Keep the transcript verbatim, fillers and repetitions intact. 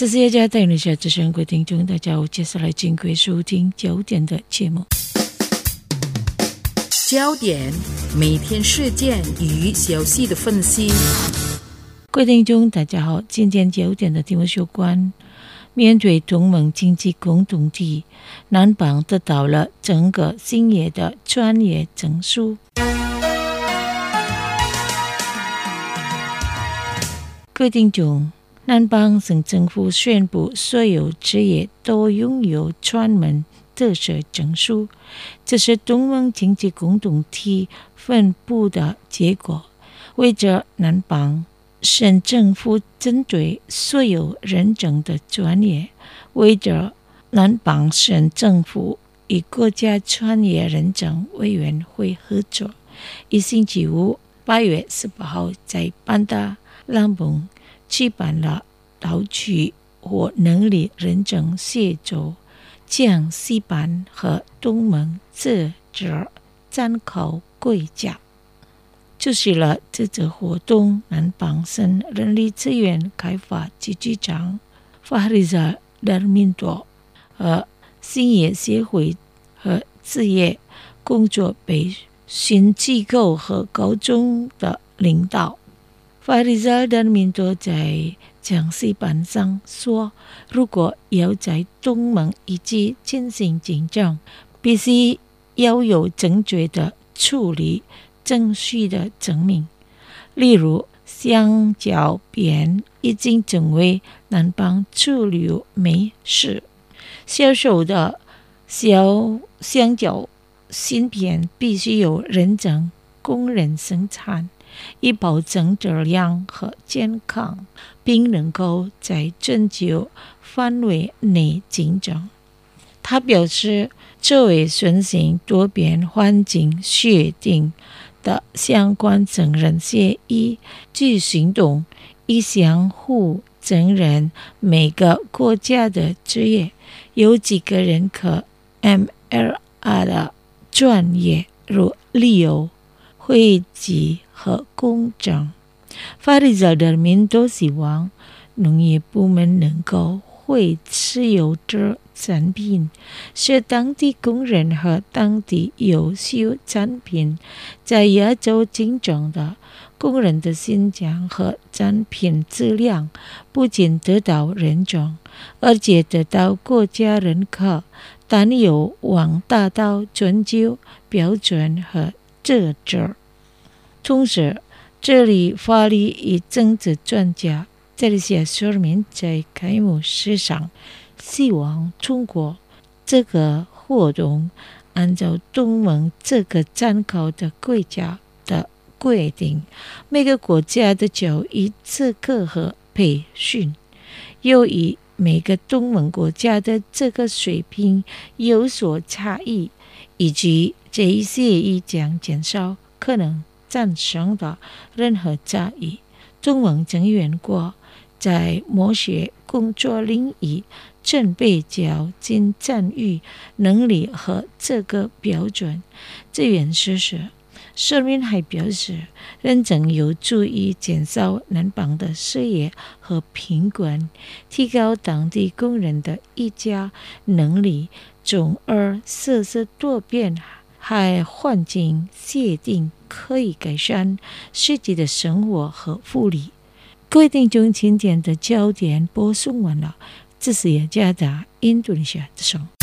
这是耶加带领下之声各位听众，大家好，接下来请各位收听焦点的节目。 焦点每天事件与消息的分析。 各位听众大家好，今天焦点的题目有关面对同盟经济共同体，南邦得到了整个兴业的专业证书。各位听众，南邦省政府宣布所有职业都拥有专门特色证书，这是同盟经济共同体分布的结果。为着南邦省政府针对所有认证的专业，为着南邦省政府与国家专业认证委员会合作，一星期五八月十八号在班达拉蒙举办了道具或能力认证协作讲习班和同盟职责参考规则。出席了这次活动南邦省人力资源开发局局长法里扎达米多和兴业协会和职业工作培训机构和高中的领导。法里扎达米多在讲习班上说，如果要在同盟以及进行竞争，必须要有正确的处理证书的证明。例如，香蕉片已经成为南邦主流美食，销售的小香蕉芯片必须有认证工人生产，以保证质量和健康，并能够在全球范围内竞争。他表示，作为遵循多边环境协定的相关承认协议及行动，以相互承认每个国家的职业，有几个人可 M L R 的专业，如旅游、会计和公证。法里扎的民都希望农业部门能够为持有者产品，使当地工人和当地优秀产品在亚洲竞争的工人的形象和产品质量不仅得到认证，而且得到国家认可，但有望达到全球标准和职责。同时，这里法律与政治专家在这些说明在开幕式上希望通过这个活动，按照同盟这个参考的规则的规定，每个国家的教育资格和培训由于每个同盟国家的这个水平有所差异，以及这一协议将减少可能产生的任何差异。同盟成员国在某些工作领域准备较进参与能力和这个标准。这件事实说明还表示，认证有助于减少南邦的失业和贫困，提高当地工人的议价能力，从而实施多边海环境协定可以改善实际的生活和福利。各位听众，今天的焦点播送完了，这是雅加达印度尼西亚之声。